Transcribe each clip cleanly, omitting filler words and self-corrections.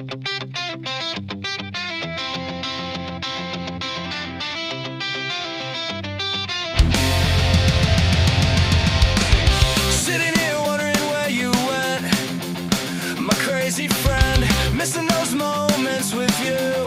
Sitting here wondering where you went, my crazy friend, missing those moments with you.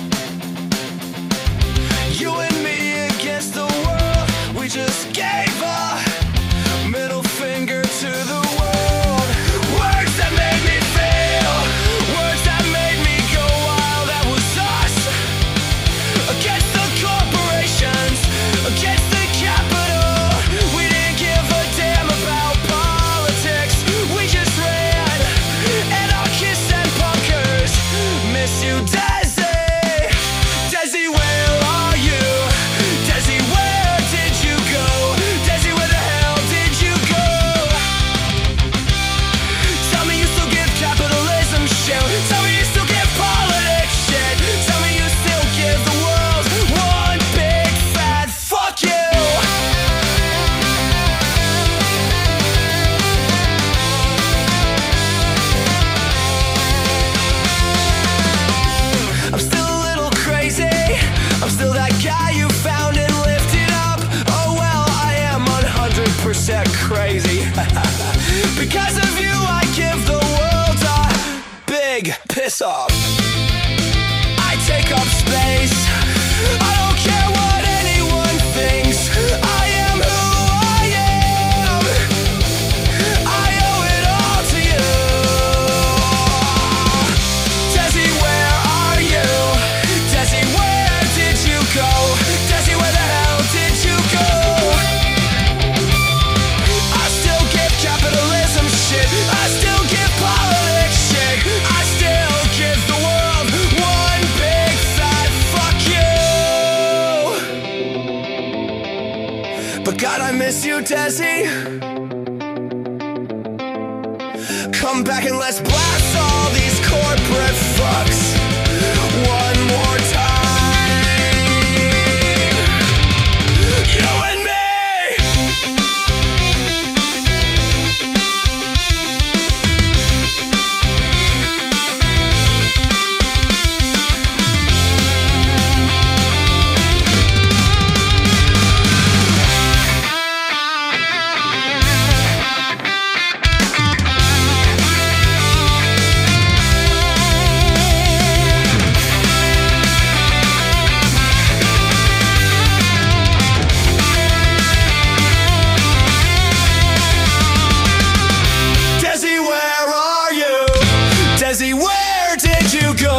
You and me against the world, we just gave a middle finger to the world. Words that made me feel, words that made me go wild. That was us, against the corporations, against the capital. We didn't give a damn about politics, we just ran anarchists and punkers. Miss you, Desi. Desi, where are you? Desi, where did you go? Desi, where the hell did you go? Tell me you still give capitalism shit. Tell me you still give politics shit. Tell me you still give the world one big fat fuck you. I'm still a little crazy. I'm still that guy you found and lifted up. Oh well, I am 100% crazy. Because of you, I give the world a big piss off. I take up space. I don't care what anyone thinks. I am who I am. I owe it all to you. Desi, where are you? Desi, where did you go? Desi, where the hell did you go? I still give capitalism shit. I still give politics shit. I still give the world one big fat fuck you. But God, I miss you, Desi. Come back and let's blast all these corporate fucks one more time. You and me. Desi, where are you? Desi, where did you go?